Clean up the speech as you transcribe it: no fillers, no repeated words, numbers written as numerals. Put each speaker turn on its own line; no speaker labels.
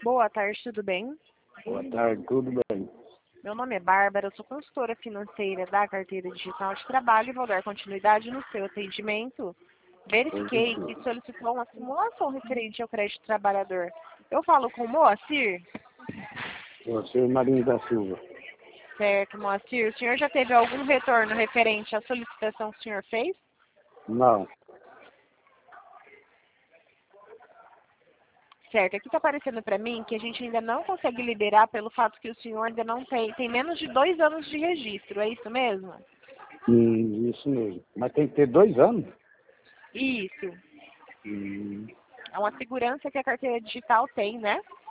Boa tarde, tudo bem?
Boa tarde, tudo bem?
Meu nome é Bárbara, eu sou consultora financeira da Carteira Digital de Trabalho e vou dar continuidade no seu atendimento. Verifiquei que solicitou uma simulação referente ao crédito trabalhador. Eu falo com o Moacir?
Você, Marinho da Silva.
Certo, Moacir. O senhor já teve algum retorno referente à solicitação que o senhor fez?
Não,
Certo, aqui está aparecendo para mim que a gente ainda não consegue liberar pelo fato que o senhor ainda não tem menos de 2 anos de registro, é isso mesmo?
isso mesmo. Mas tem que ter 2 anos?
Isso.
Hum,
É uma segurança que a carteira digital tem, né?